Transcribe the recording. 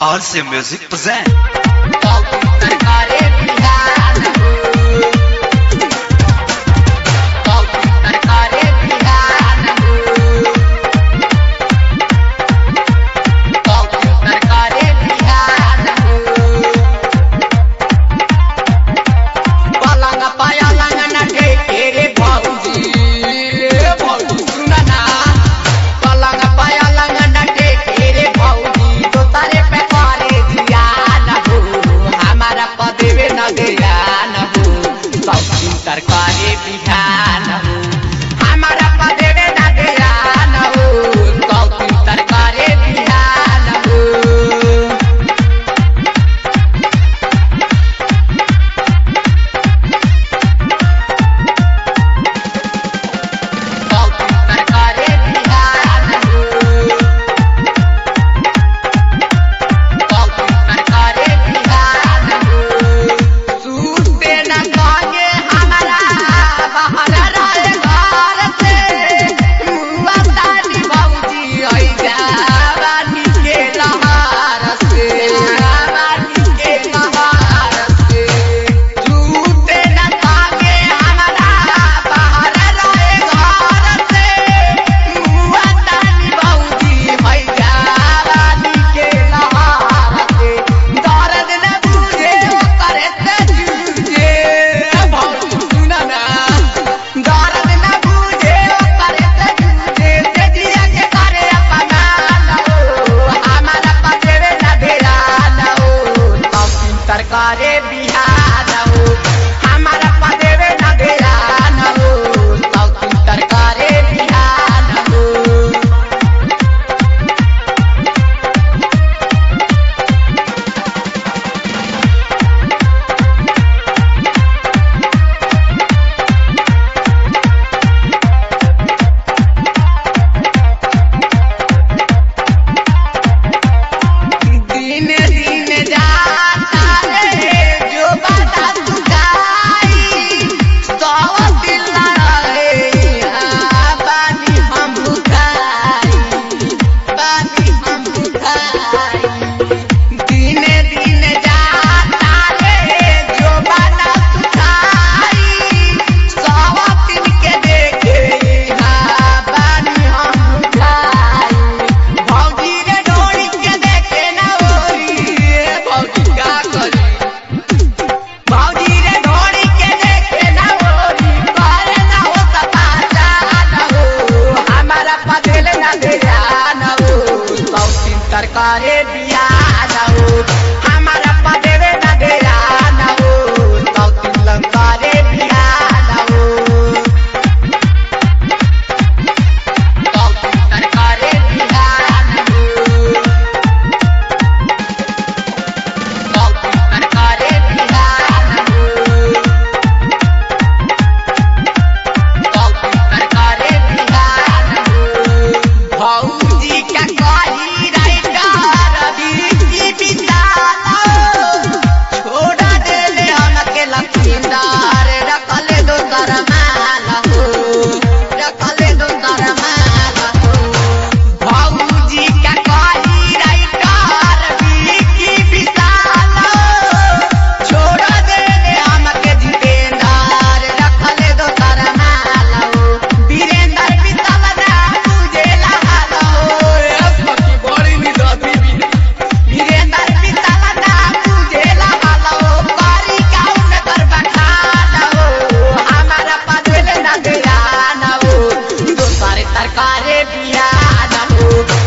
RC Music present. सरकारी बिहान हो हमारा पदेवे ना ध्यान हो कौन सरकारी बिहान हो कौन सरकारी बिहान हो कौन सरकारी बिहान हो सूते ना कागे सरकारी बिहान हो हमारा पदेवे ना ध्यान हो कौन सरकारी बिहान हो सरकारी बिहान हो हमारा पदेवे ना ध्यान हो कौन सरकारी बिहान हो कौन सरकारी बिहान हो कौन सरकारी बिहान हो कौन सरकारी बिहान हो भौजी का कही सरकारी बिहान हो